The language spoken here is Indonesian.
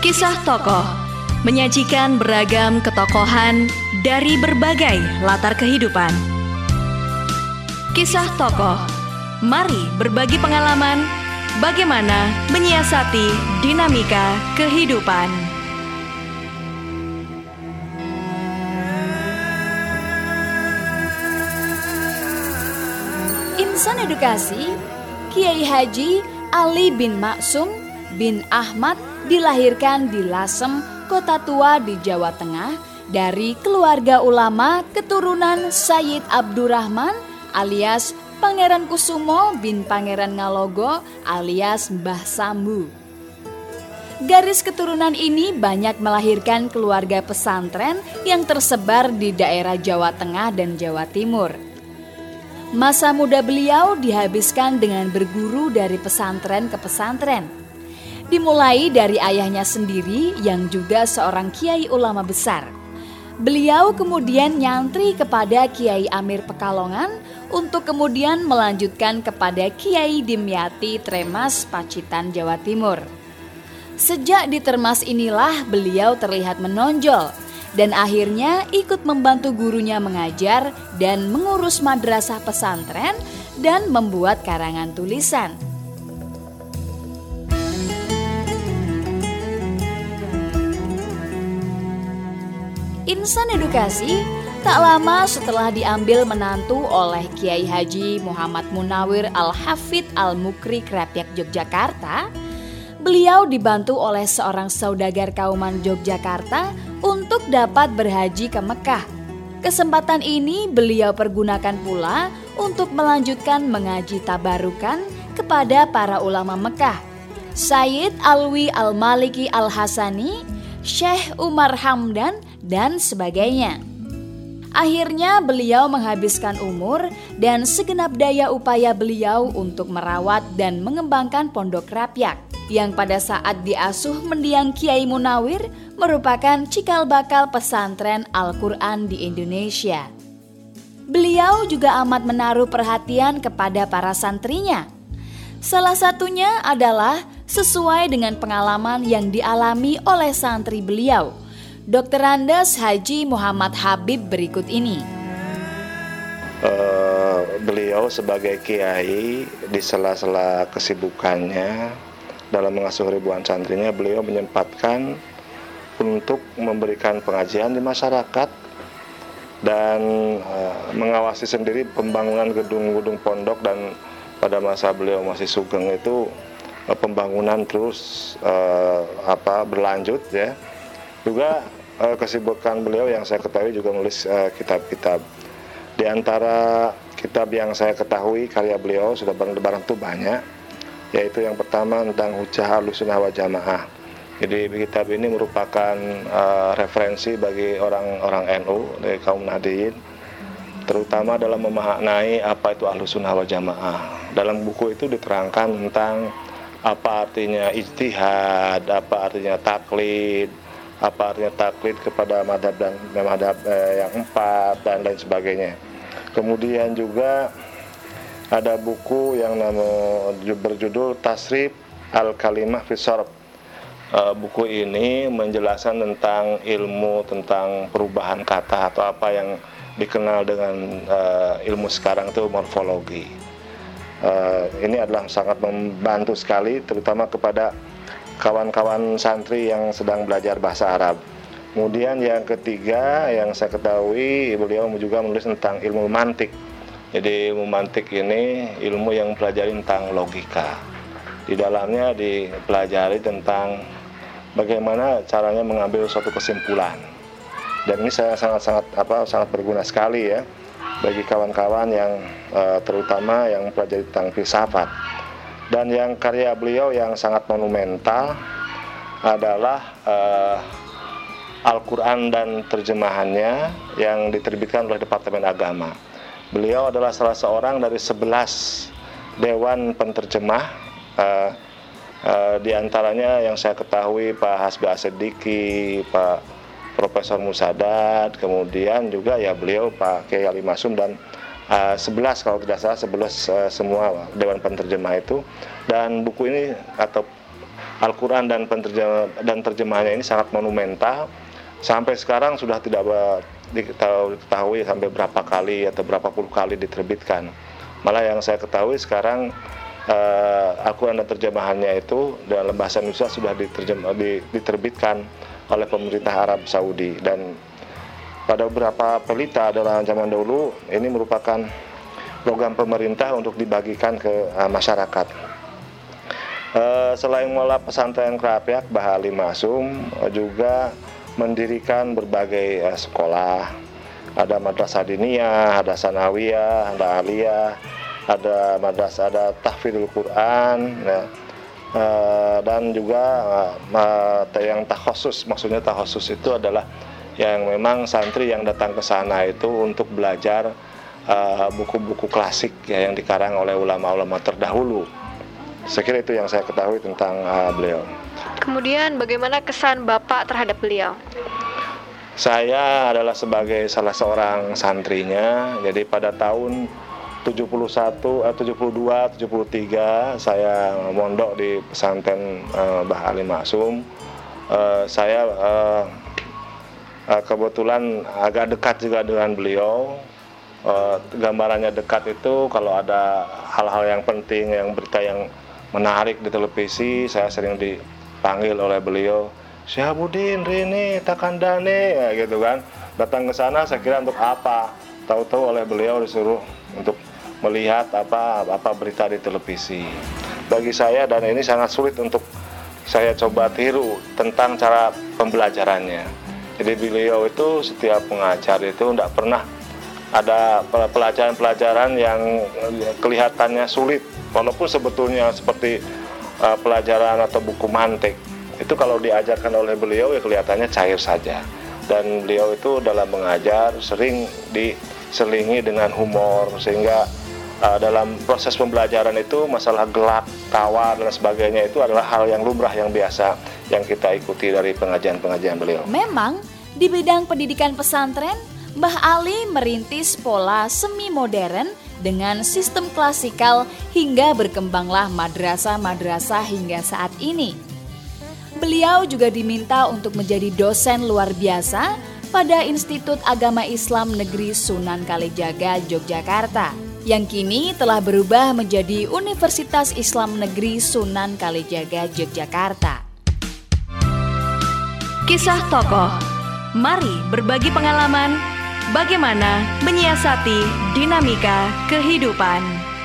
Kisah tokoh menyajikan beragam ketokohan dari berbagai latar kehidupan. Kisah tokoh, mari berbagi pengalaman bagaimana menyiasati dinamika kehidupan. Insan Edukasi, Kiai Haji Ali bin Maksum bin Ahmad dilahirkan di Lasem, Kota Tua di Jawa Tengah dari keluarga ulama keturunan Sayyid Abdurrahman alias Pangeran Kusumo bin Pangeran Ngalogo alias Mbah Sambu. Garis keturunan ini banyak melahirkan keluarga pesantren yang tersebar di daerah Jawa Tengah dan Jawa Timur. Masa muda beliau dihabiskan dengan berguru dari pesantren ke pesantren. Dimulai dari ayahnya sendiri yang juga seorang kiai ulama besar. Beliau kemudian nyantri kepada Kiai Amir Pekalongan untuk kemudian melanjutkan kepada Kiai Dimyati Tremas Pacitan, Jawa Timur. Sejak di Termas inilah beliau terlihat menonjol dan akhirnya ikut membantu gurunya mengajar dan mengurus madrasah pesantren dan membuat karangan tulisan. Insan Edukasi tak lama setelah diambil menantu oleh Kiai Haji Muhammad Munawir Al-Hafidh Al-Mukri Krapyak Yogyakarta, beliau dibantu oleh seorang saudagar kauman Yogyakarta untuk dapat berhaji ke Mekah. Kesempatan ini beliau pergunakan pula untuk melanjutkan mengaji tabarukan kepada para ulama Mekah, Sayyid Alwi Al-Maliki Al-Hasani, Syekh Umar Hamdan, dan sebagainya. Akhirnya beliau menghabiskan umur dan segenap daya upaya beliau untuk merawat dan mengembangkan Pondok Krapyak yang pada saat diasuh mendiang Kiai Munawir merupakan cikal bakal pesantren Al-Quran di Indonesia. Beliau juga amat menaruh perhatian kepada para santrinya. Salah satunya adalah sesuai dengan pengalaman yang dialami oleh santri beliau, Dr. Andes Haji Muhammad Habib berikut ini. Beliau sebagai kiai di sela-sela kesibukannya dalam mengasuh ribuan santrinya, beliau menyempatkan untuk memberikan pengajian di masyarakat dan mengawasi sendiri pembangunan gedung-gedung pondok, dan pada masa beliau masih sugeng itu pembangunan terus berlanjut ya. Juga kesibukan beliau yang saya ketahui juga menulis kitab-kitab. Di antara kitab yang saya ketahui karya beliau sudah bareng-bareng itu banyak, yaitu yang pertama tentang Hujjah Ahlussunnah wal Jamaah. Jadi kitab ini merupakan referensi bagi orang-orang NU dari kaum Nahdliyin, terutama dalam memaknai apa itu Ahlussunnah wal Jamaah. Dalam buku itu diterangkan tentang apa artinya ijtihad, apa artinya taklid, apa artinya taklid kepada madhab dan madhab yang empat dan lain sebagainya. Kemudian juga ada buku yang berjudul Tasrif Al-Kalimah fi Sharh. Buku ini menjelaskan tentang ilmu tentang perubahan kata atau apa yang dikenal dengan ilmu sekarang itu morfologi. Ini adalah sangat membantu sekali, terutama kepada kawan-kawan santri yang sedang belajar bahasa Arab. Kemudian yang ketiga yang saya ketahui, beliau juga menulis tentang ilmu mantik. Jadi ilmu mantik ini ilmu yang mempelajari tentang logika. Di dalamnya dipelajari tentang bagaimana caranya mengambil suatu kesimpulan. Dan ini sangat berguna sekali ya bagi kawan-kawan yang terutama yang mempelajari tentang filsafat. Dan yang karya beliau yang sangat monumental adalah Al-Quran dan terjemahannya yang diterbitkan oleh Departemen Agama. Beliau adalah salah seorang dari 11 dewan penterjemah, di antaranya yang saya ketahui Pak Hasbi As-Siddiqi, Pak Profesor Musadat, kemudian juga ya beliau Pak Kiai Ali Masum, dan 11 kalau tidak salah 11 semua dewan penterjemah itu. Dan buku ini atau Al-Quran dan terjemahannya ini sangat monumental. Sampai sekarang sudah tidak diketahui sampai berapa kali atau berapa puluh kali diterbitkan. Malah yang saya ketahui sekarang Al-Quran dan terjemahannya itu dalam bahasa Indonesia sudah diterbitkan oleh pemerintah Arab Saudi. Dan pada beberapa pelita dalam zaman dahulu ini merupakan program pemerintah untuk dibagikan ke masyarakat. Selain mengelola pesantren Krapyak, Mbah Ali Maksum juga mendirikan berbagai sekolah. Ada madrasah diniyah, ada sanawiyah, ada aliyah, ada madrasah, ada tahfidzul Quran, ya. Dan juga yang takhusus, maksudnya takhusus itu adalah yang memang santri yang datang ke sana itu untuk belajar buku-buku klasik ya, yang dikarang oleh ulama-ulama terdahulu. Saya kira itu yang saya ketahui tentang beliau. Kemudian bagaimana kesan Bapak terhadap beliau? Saya adalah sebagai salah seorang santrinya. Jadi pada tahun 72, 73 saya mondok di pesantren Mbah Ali Maksum. Saya kebetulan agak dekat juga dengan beliau. Gambarannya dekat itu kalau ada hal-hal yang penting, yang berita yang menarik di televisi, saya sering dipanggil oleh beliau, Syihabuddin, Rini, Takandane, ya gitu kan. Datang ke sana saya kira untuk apa? Tahu-tahu oleh beliau disuruh untuk melihat apa berita di televisi. Bagi saya, dan ini sangat sulit untuk saya coba tiru tentang cara pembelajarannya. Jadi beliau itu setiap mengajar itu tidak pernah ada pelajaran-pelajaran yang kelihatannya sulit, walaupun sebetulnya seperti pelajaran atau buku mantik itu kalau diajarkan oleh beliau ya kelihatannya cair saja. Dan beliau itu dalam mengajar sering diselingi dengan humor, sehingga dalam proses pembelajaran itu masalah gelak, tawa dan sebagainya itu adalah hal yang lumrah, yang biasa yang kita ikuti dari pengajian-pengajian beliau. Memang di bidang pendidikan pesantren, Mbah Ali merintis pola semi modern dengan sistem klasikal hingga berkembanglah madrasah-madrasah hingga saat ini. Beliau juga diminta untuk menjadi dosen luar biasa pada Institut Agama Islam Negeri Sunan Kalijaga, Yogyakarta, yang kini telah berubah menjadi Universitas Islam Negeri Sunan Kalijaga, Yogyakarta. Kisah tokoh. Mari berbagi pengalaman bagaimana menyiasati dinamika kehidupan.